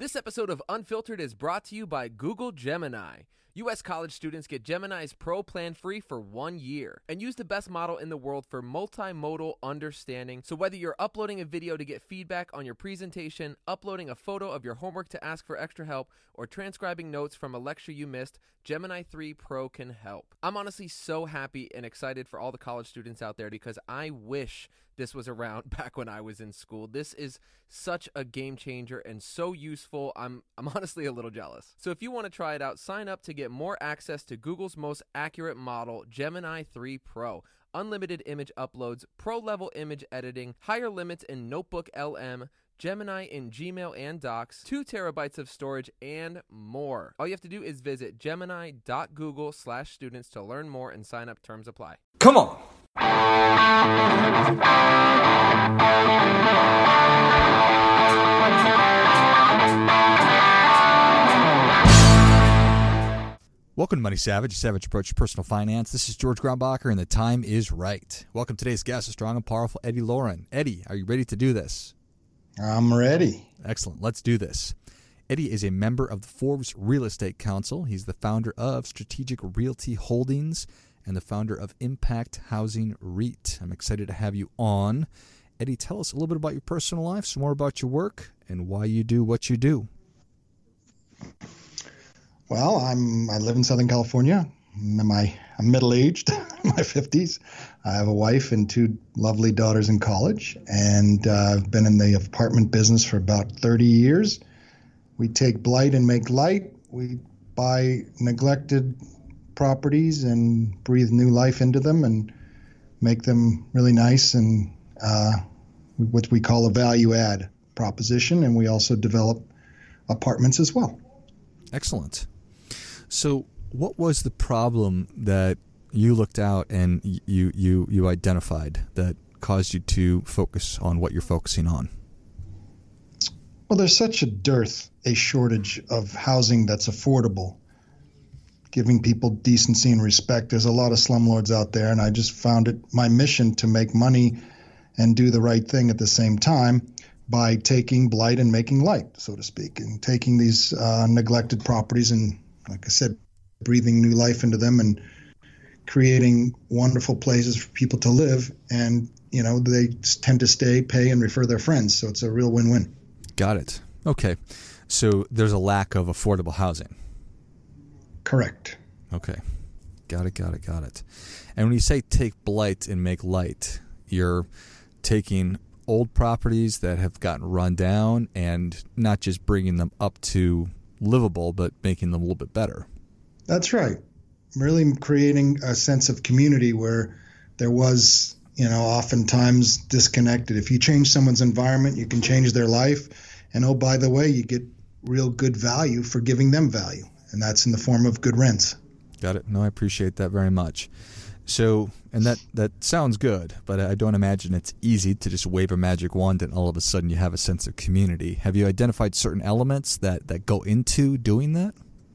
This episode of Unfiltered is brought to you by Google Gemini. U.S. college students get Gemini's Pro plan free for 1 year and use the best model in the world for multimodal understanding. So whether you're uploading a video to get feedback on your presentation, uploading a photo of your homework to ask for extra help, or transcribing notes from a lecture you missed, Gemini 3 Pro can help. I'm honestly so happy and excited for all the college students out there because I wish this was around back when I was in school. This is such a game changer and so useful. I'm honestly a little jealous. So if you want to try it out, sign up to get more access to Google's most accurate model, Gemini 3 Pro. Unlimited image uploads, pro-level image editing, higher limits in Notebook LM, Gemini in Gmail and Docs, 2 terabytes of storage, and more. All you have to do is visit gemini.google/students to learn more and sign up. Terms apply. Come on. Welcome to Money Savage, Savage Approach to Personal Finance. This is George Grombacher, and the time is right. Welcome to today's guest, the strong and powerful Eddie Loren. Eddie, are you ready to do this? I'm ready. Excellent. Let's do this. Eddie is a member of the Forbes Real Estate Council. He's the founder of Strategic Realty Holdings and the founder of Impact Housing REIT. I'm excited to have you on. Eddie, tell us a little bit about your personal life, some more about your work, and why you do what you do. Well, I live in Southern California. I'm middle-aged, in my 50s. I have a wife and 2 lovely daughters in college, and I've been in the apartment business for about 30 years. We take blight and make light. We buy neglected properties and breathe new life into them and make them really nice and what we call a value-add proposition, and we also develop apartments as well. Excellent. So what was the problem that you looked out and you identified that caused you to focus on what you're focusing on? Well, there's such a shortage of housing that's affordable, giving people decency and respect. There's a lot of slumlords out there, and I just found it my mission to make money and do the right thing at the same time by taking blight and making light, so to speak, and taking these neglected properties and, like I said, breathing new life into them and creating wonderful places for people to live. And, you know, they tend to stay, pay, and refer their friends. So it's a real win-win. Got it. Okay. So there's a lack of affordable housing. Correct. Okay. Got it. And when you say take blight and make light, you're taking old properties that have gotten run down and not just bringing them up to livable, but making them a little bit better. That's right. Really creating a sense of community where there was, oftentimes disconnected. If you change someone's environment, you can change their life. And oh, by the way, you get real good value for giving them value. And that's in the form of good rents. Got it. No, I appreciate that very much. So, and that sounds good, but I don't imagine it's easy to just wave a magic wand and all of a sudden you have a sense of community. Have you identified certain elements that go into doing that?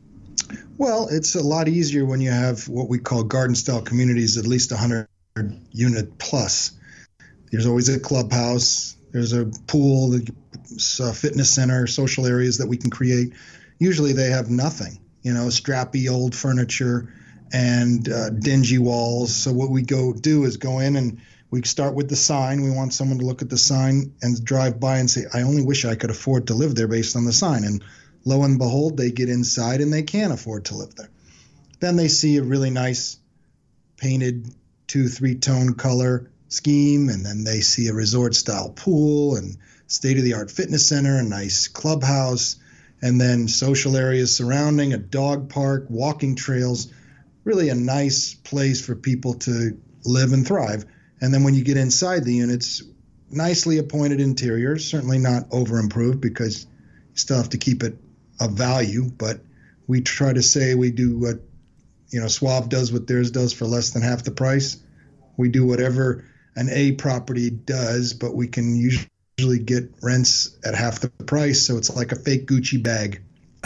Well, it's a lot easier when you have what we call garden-style communities, at least 100 unit plus. There's always a clubhouse, there's a pool, a fitness center, social areas that we can create. Usually they have nothing, strappy old furniture and dingy walls. So what we do is go in and we start with the sign. We want someone to look at the sign and drive by and say, I only wish I could afford to live there based on the sign. And lo and behold, they get inside and they can afford to live there. Then they see a really nice painted 2-3 tone color scheme, and then they see a resort style pool and state-of-the-art fitness center, a nice clubhouse, and then social areas surrounding, a dog park, walking trails, really a nice place for people to live and thrive. And then when you get inside the units, nicely appointed interiors, certainly not over-improved because you still have to keep it of value, but we try to say we do what, Suave does what theirs does for less than half the price. We do whatever an A property does, but we can usually get rents at half the price, so it's like a fake Gucci bag.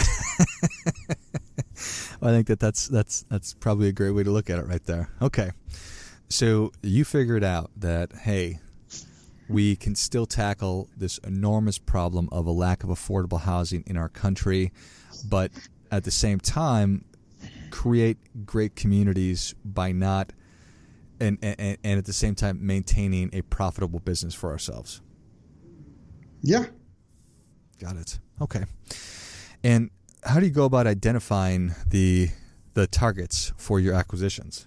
Well, I think that's probably a great way to look at it right there. Okay. So you figured out that, hey, we can still tackle this enormous problem of a lack of affordable housing in our country, but at the same time create great communities by not and at the same time maintaining a profitable business for ourselves. Yeah. Got it. Okay. And how do you go about identifying the targets for your acquisitions?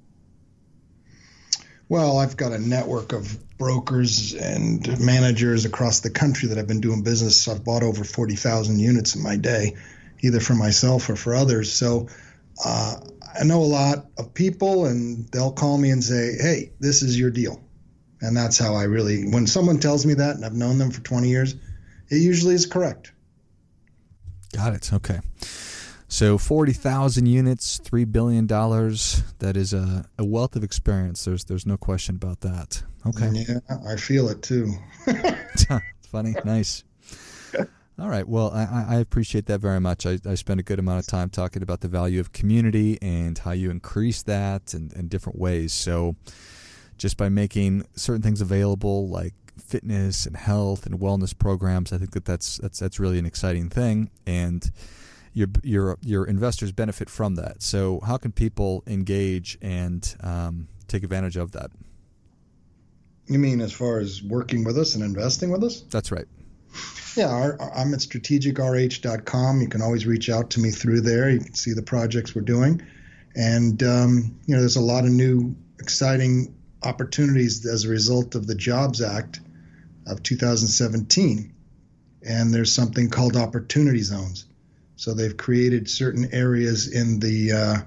Well, I've got a network of brokers and managers across the country that I've been doing business. I've bought over 40,000 units in my day, either for myself or for others. So I know a lot of people, and they'll call me and say, hey, this is your deal. And that's how I really, when someone tells me that, and I've known them for 20 years, it usually is correct. Got it. Okay. So 40,000 units, $3 billion. That is a wealth of experience. There's no question about that. Okay. Yeah, I feel it too. Funny. Nice. All right. Well, I appreciate that very much. I spent a good amount of time talking about the value of community and how you increase that in different ways. So just by making certain things available like fitness and health and wellness programs, I think that's really an exciting thing. And your investors benefit from that. So how can people engage and take advantage of that? You mean as far as working with us and investing with us? That's right. Yeah, I'm at strategicrh.com. You can always reach out to me through there. You can see the projects we're doing. And, there's a lot of new exciting opportunities as a result of the Jobs Act of 2017. And there's something called opportunity zones. So they've created certain areas in the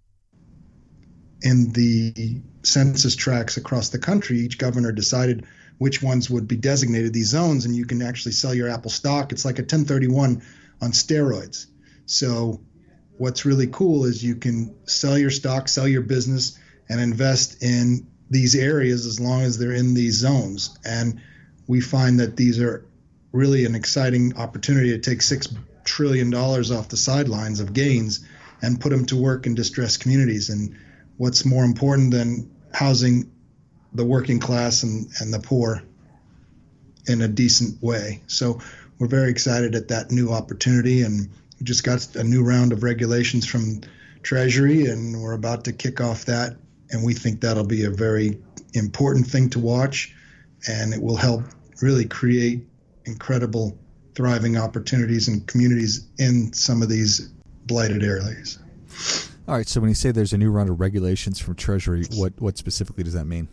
census tracts across the country. Each governor decided which ones would be designated these zones, and you can actually sell your Apple stock. It's like a 1031 on steroids. So what's really cool is you can sell your stock, sell your business, and invest in these areas as long as they're in these zones. And we find that these are really an exciting opportunity to take $6 trillion off the sidelines of gains and put them to work in distressed communities. And what's more important than housing the working class and the poor in a decent way? So we're very excited at that new opportunity, and we just got a new round of regulations from Treasury, and we're about to kick off that. And we think that'll be a very important thing to watch, and it will help really create incredible thriving opportunities and communities in some of these blighted areas. All right. So when you say there's a new round of regulations from Treasury, what specifically does that mean?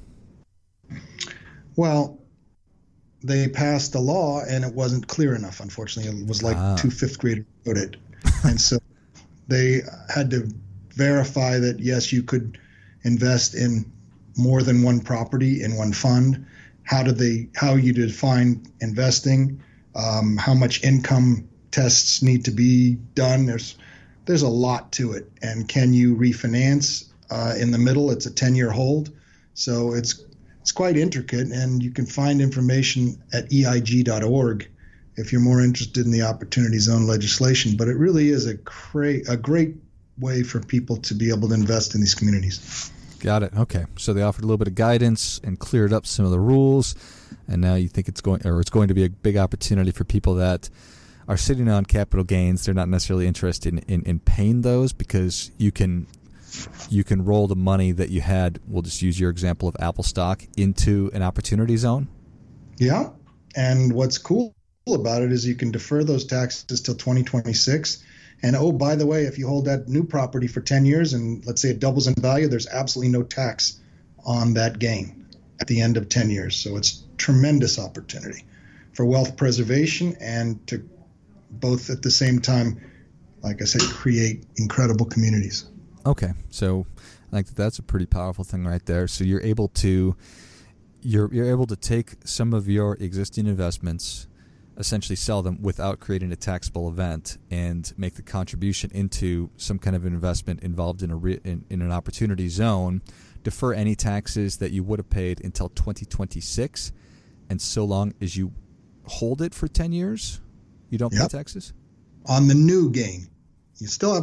Well, they passed a law and it wasn't clear enough. Unfortunately, it was like two fifth graders wrote it. And so they had to verify that, yes, you could invest in more than one property in one fund. How you define investing, how much income tests need to be done. There's a lot to it. And can you refinance in the middle? It's a 10-year hold. So it's quite intricate, and you can find information at eig.org if you're more interested in the opportunity zone legislation. But it really is a great way for people to be able to invest in these communities. Got it. Okay. So they offered a little bit of guidance and cleared up some of the rules, and now you think it's going to be a big opportunity for people that are sitting on capital gains. They're not necessarily interested in paying those, because you can roll the money that you had, we'll just use your example of Apple stock, into an opportunity zone. Yeah. And what's cool about it is you can defer those taxes till 2026. And, oh, by the way, if you hold that new property for 10 years and let's say it doubles in value, there's absolutely no tax on that gain at the end of 10 years. So it's tremendous opportunity for wealth preservation and to both at the same time, like I said, create incredible communities. Okay. So I think that's a pretty powerful thing right there. So you're able to take some of your existing investments, essentially sell them without creating a taxable event, and make the contribution into some kind of investment involved in an opportunity zone, defer any taxes that you would have paid until 2026, and so long as you hold it for 10 years, you don't pay taxes? On the new gain. You still have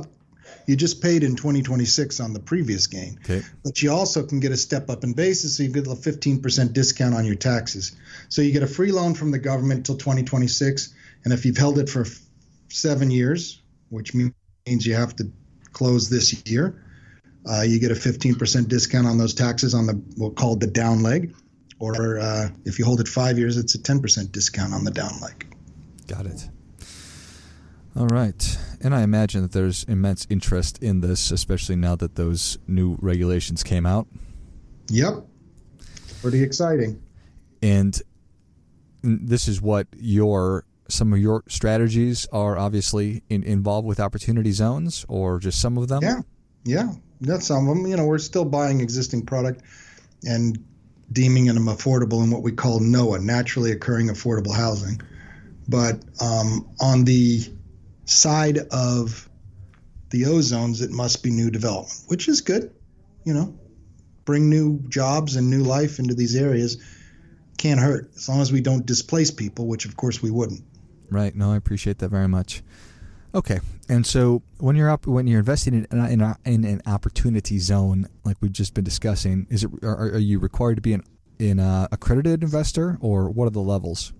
You just paid in 2026 on the previous gain. Okay. But you also can get a step up in basis, so you get a 15% discount on your taxes. So you get a free loan from the government until 2026, and if you've held it for 7 years, which means you have to close this year, you get a 15% discount on those taxes on the, we'll call it the down leg. Or if you hold it 5 years, it's a 10% discount on the down leg. Got it. All right. And I imagine that there's immense interest in this, especially now that those new regulations came out. Yep. Pretty exciting. And this is what some of your strategies are obviously involved with opportunity zones, or just some of them? Yeah. That's some of them. We're still buying existing product and deeming them affordable in what we call NOAH, naturally occurring affordable housing. But on the side of the O zones, it must be new development, which is good. Bring new jobs and new life into these areas. Can't hurt, as long as we don't displace people, which of course we wouldn't. Right. No, I appreciate that very much. Okay. And so when you're investing in an opportunity zone, like we've just been discussing, are you required to be an accredited investor, or what are the levels?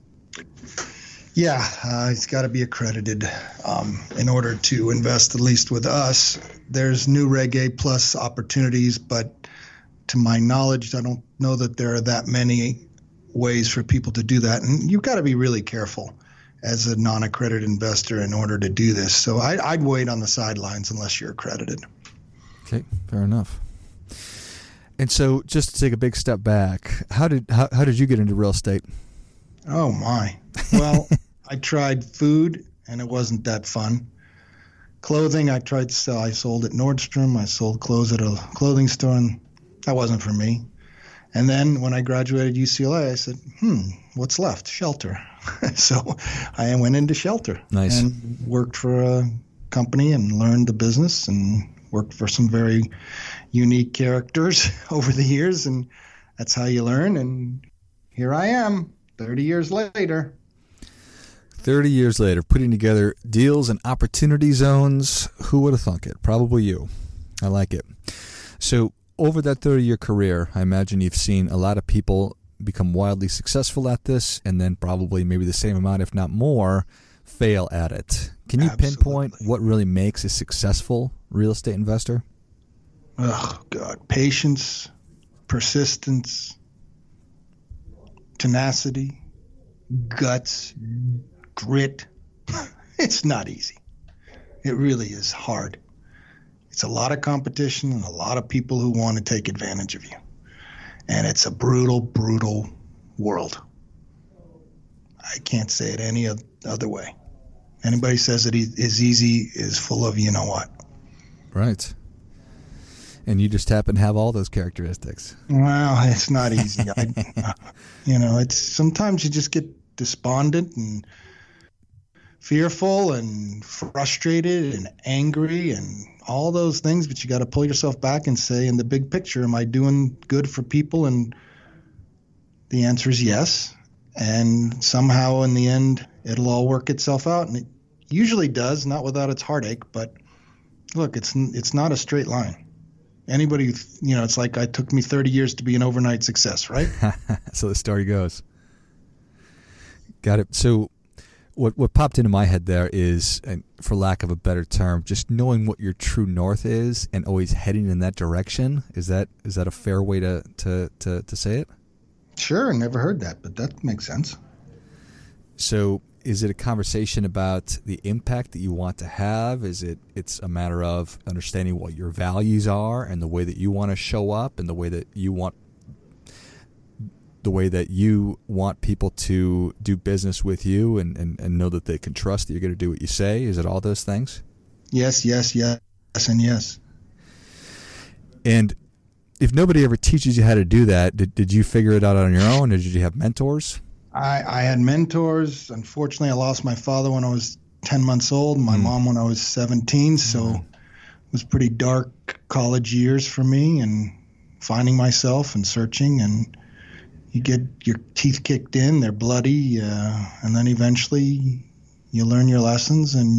Yeah, it's got to be accredited in order to invest, at least with us. There's new Reg A plus opportunities, but to my knowledge, I don't know that there are that many ways for people to do that. And you've got to be really careful as a non-accredited investor in order to do this. So I'd wait on the sidelines unless you're accredited. Okay, fair enough. And so just to take a big step back, how did you get into real estate? Oh, my. Well, I tried food, and it wasn't that fun. Clothing, I tried to sell. I sold at Nordstrom. I sold clothes at a clothing store, and that wasn't for me. And then when I graduated UCLA, I said, what's left? Shelter. So I went into shelter. Nice. And worked for a company and learned the business and worked for some very unique characters over the years. And that's how you learn. And here I am, 30 years later. 30 years later, putting together deals and opportunity zones. Who would have thunk it? Probably you. I like it. So over that 30-year career, I imagine you've seen a lot of people become wildly successful at this, and then probably maybe the same amount, if not more, fail at it. Can you pinpoint what really makes a successful real estate investor? Oh, God. Patience, persistence, tenacity, guts, grit. It's not easy. It really is hard. It's a lot of competition and a lot of people who want to take advantage of you. And it's a brutal, brutal world. I can't say it any other way. Anybody says it is easy is full of you-know-what. Right. And you just happen to have all those characteristics. Well, it's not easy. It's sometimes you just get despondent and fearful and frustrated and angry and all those things, but you got to pull yourself back and say, in the big picture, am I doing good for people? And the answer is yes. And somehow in the end, it'll all work itself out. And it usually does, not without its heartache. But look, it's not a straight line. Anybody, it's like it took me 30 years to be an overnight success, right? So the story goes. Got it. So what popped into my head there is, and for lack of a better term, just knowing what your true north is and always heading in that direction. Is that a fair way to say it? Sure, never heard that, but that makes sense. So is it a conversation about the impact that you want to have? It's a matter of understanding what your values are and the way that you want to show up and the way that you want people to do business with you and know that they can trust that you're going to do what you say? Is it all those things? Yes, and yes. And if nobody ever teaches you how to do that, did you figure it out on your own, or did you have mentors? I had mentors. Unfortunately, I lost my father when I was 10 months old, my mom when I was 17, so it was pretty dark college years for me and finding myself and searching, and you get your teeth kicked in, they're bloody, and then eventually you learn your lessons and you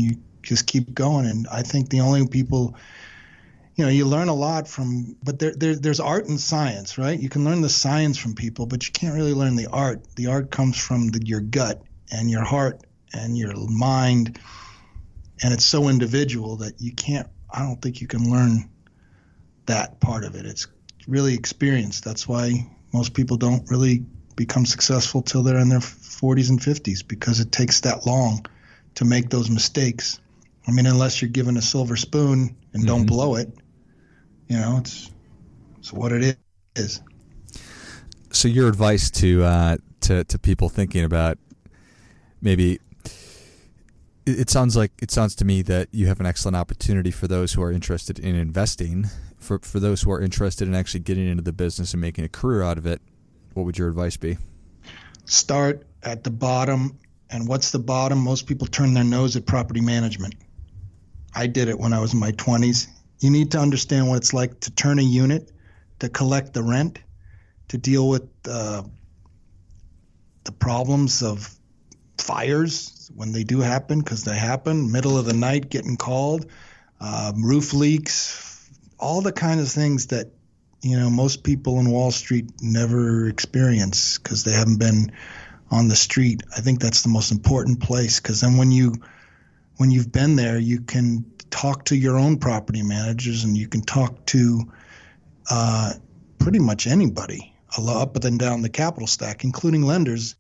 just keep going. And I think the only people, you learn a lot from, but there's art and science, right? You can learn the science from people, but you can't really learn the art. The art comes from your gut and your heart and your mind. And it's so individual that I don't think you can learn that part of it. It's really experience. That's why most people don't really become successful till they're in their 40s and 50s, because it takes that long to make those mistakes. I mean, unless you're given a silver spoon and don't blow it, it's what it is. So your advice to people thinking about maybe, it sounds to me that you have an excellent opportunity for those who are interested in investing, for those who are interested in actually getting into the business and making a career out of it. What would your advice be? Start at the bottom. And what's the bottom? Most people turn their nose at property management. I did it when I was in my 20s. You need to understand what it's like to turn a unit, to collect the rent, to deal with the problems of fires when they do happen, because they happen, middle of the night getting called, roof leaks, all the kind of things that most people in Wall Street never experience because they haven't been on the street. I think that's the most important place, because then when you've been there, you can talk to your own property managers, and you can talk to pretty much anybody up and down the capital stack, including lenders,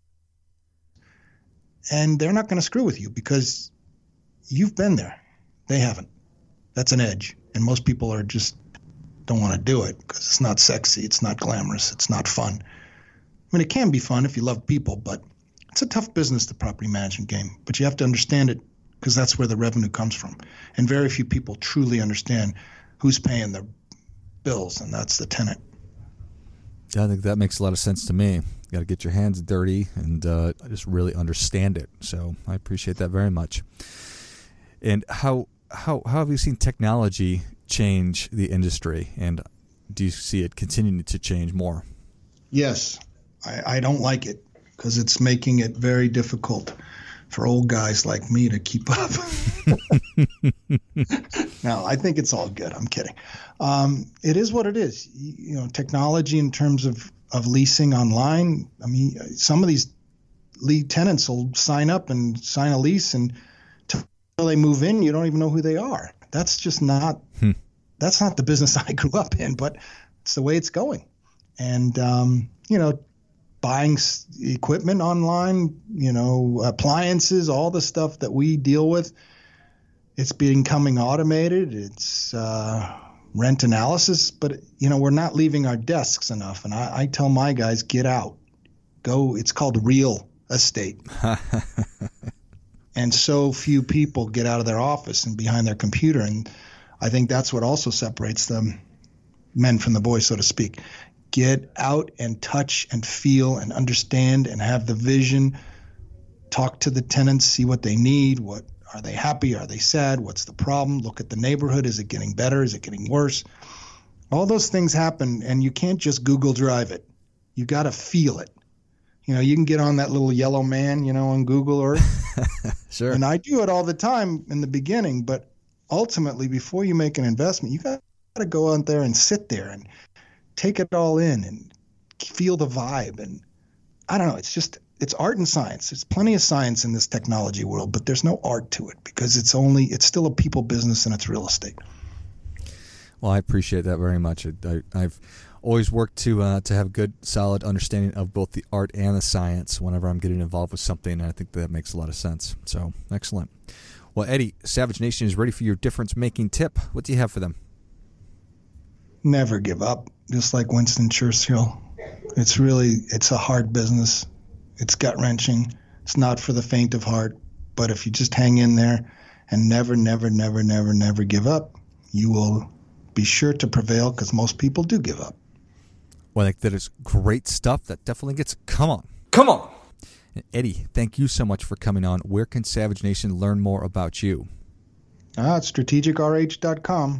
and they're not going to screw with you because you've been there. They haven't. That's an edge, and most people are just don't want to do it because it's not sexy, it's not glamorous, it's not fun. I mean, it can be fun if you love people, but it's a tough business, the property management game. But you have to understand it, because that's where the revenue comes from. And very few people truly understand who's paying the bills, and that's the tenant. Yeah, I think that makes a lot of sense to me. You got to get your hands dirty and just really understand it. So I appreciate that very much. And how have you seen technology change the industry, and do you see it continuing to change more? Yes. I don't like it because it's making it very difficult for old guys like me to keep up. No, I think it's all good. I'm kidding. It is what it is. Technology in terms of leasing online. I mean, some of these lead tenants will sign up and sign a lease, and until they move in, you don't even know who they are. That's just not. That's not the business I grew up in, but it's the way it's going. And buying equipment online, appliances, all the stuff that we deal with, it's becoming automated. It's rent analysis, but we're not leaving our desks enough. And I tell my guys, get out, go. It's called real estate. And so few people get out of their office and behind their computer. And I think that's what also separates the men from the boys, so to speak. Get out and touch and feel and understand and have the vision. Talk to the tenants, see what they need. What are they happy? Are they sad? What's the problem? Look at the neighborhood. Is it getting better? Is it getting worse? All those things happen, and you can't just Google Drive it. You got to feel it. You can get on that little yellow man, on Google Earth. Sure. And I do it all the time in the beginning, but ultimately, before you make an investment, you got to go out there and sit there and take it all in and feel the vibe. And I don't know, it's art and science. There's plenty of science in this technology world, but there's no art to it because it's still a people business and it's real estate. Well, I appreciate that very much. I've always worked to have good, solid understanding of both the art and the science whenever I'm getting involved with something, and I think that makes a lot of sense. So, excellent. Well, Eddie, Savage Nation is ready for your difference-making tip. What do you have for them? Never give up, just like Winston Churchill. It's a hard business. It's gut-wrenching. It's not for the faint of heart. But if you just hang in there and never, never, never, never, never give up, you will be sure to prevail, because most people do give up. Well, I think that is great stuff. That definitely gets, come on. And Eddie, thank you so much for coming on. Where can Savage Nation learn more about you? It's strategicrh.com.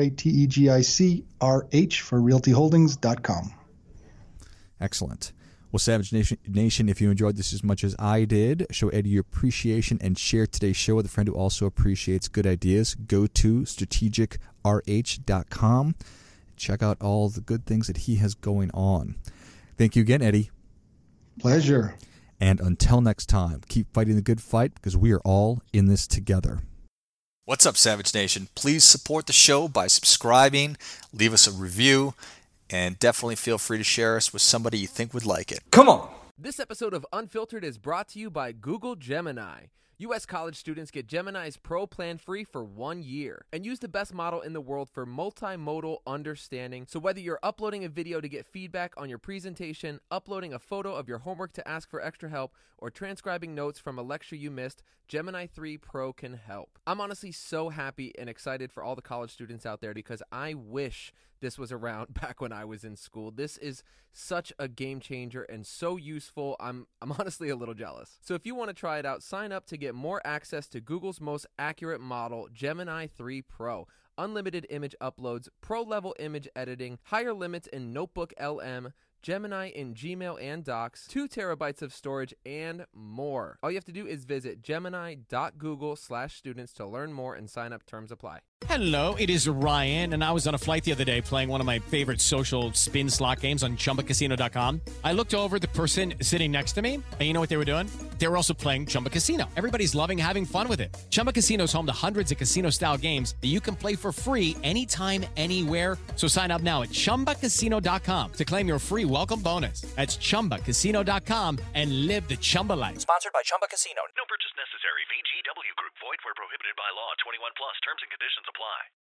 STRATEGICRH for realtyholdings.com. Excellent. Well, Savage Nation, if you enjoyed this as much as I did, show Eddie your appreciation and share today's show with a friend who also appreciates good ideas. Go to strategicrh.com. Check out all the good things that he has going on. Thank you again, Eddie. Pleasure. And until next time, keep fighting the good fight because we are all in this together. What's up, Savage Nation? Please support the show by subscribing, leave us a review, and definitely feel free to share us with somebody you think would like it. Come on! This episode of Unfiltered is brought to you by Google Gemini. U.S. college students get Gemini's Pro plan free for 1 year and use the best model in the world for multimodal understanding. So whether you're uploading a video to get feedback on your presentation, uploading a photo of your homework to ask for extra help, or transcribing notes from a lecture you missed, Gemini 3 Pro can help. I'm honestly so happy and excited for all the college students out there because I wish this was around back when I was in school. This is such a game changer and so useful. I'm honestly a little jealous. So if you want to try it out, sign up to get more access to Google's most accurate model, Gemini 3 Pro. Unlimited image uploads, pro-level image editing, higher limits in Notebook LM, Gemini in Gmail and Docs, 2 terabytes of storage, and more. All you have to do is visit gemini.google/students to learn more and sign up. Terms apply. Hello, it is Ryan, and I was on a flight the other day playing one of my favorite social spin slot games on ChumbaCasino.com. I looked over at the person sitting next to me, and you know what they were doing? They were also playing Chumba Casino. Everybody's loving having fun with it. Chumba Casino is home to hundreds of casino-style games that you can play for free anytime, anywhere. So sign up now at ChumbaCasino.com to claim your free welcome bonus. That's ChumbaCasino.com and live the Chumba life. Sponsored by Chumba Casino. No purchase necessary. VGW Group. Void where prohibited by law. 21 plus. Terms and conditions apply.